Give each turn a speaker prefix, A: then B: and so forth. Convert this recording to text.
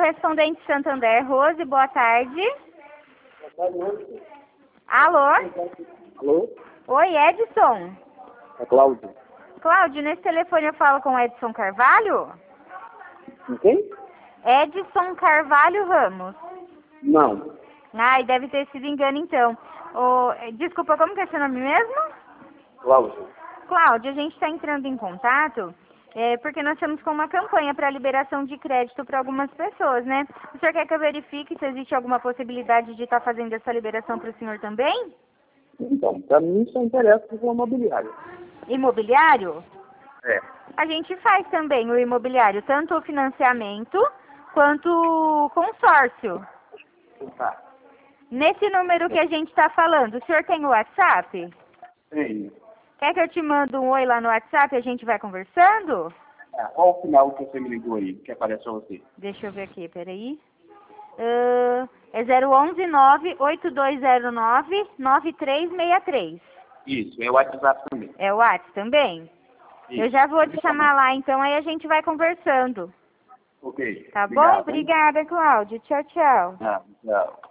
A: correspondente Santander, Rose, boa tarde. Alô?
B: Alô?
A: Oi, Edson.
B: É Cláudio.
A: Cláudio, nesse telefone eu falo com Edson Carvalho?
B: Com quem?
A: Edson Carvalho Ramos.
B: Não.
A: Ai, deve ter sido engano então. Desculpa, como que é seu nome mesmo?
B: Cláudio.
A: Cláudio, a gente está entrando em contato porque nós estamos com uma campanha para liberação de crédito para algumas pessoas, né? O senhor quer que eu verifique se existe alguma possibilidade de estar fazendo essa liberação para o senhor também?
B: Então, para mim só interessa com o imobiliário.
A: Imobiliário?
B: É.
A: A gente faz também o imobiliário, tanto o financiamento quanto o consórcio.
B: Tá.
A: Nesse número que a gente está falando, o senhor tem o WhatsApp?
B: Tem.
A: Quer que eu te mande um oi lá no WhatsApp e a gente vai conversando?
B: Qual o final que você me ligou aí, que aparece pra você?
A: Deixa eu ver aqui, peraí. É 011 98209 9363.
B: Isso, é o WhatsApp também.
A: É o WhatsApp também?
B: Isso.
A: Eu já vou te chamar lá então, aí a gente vai conversando.
B: Ok.
A: Tá bom?
B: Obrigado, hein?
A: Obrigada, Cláudio. Tchau, tchau.
B: Tchau.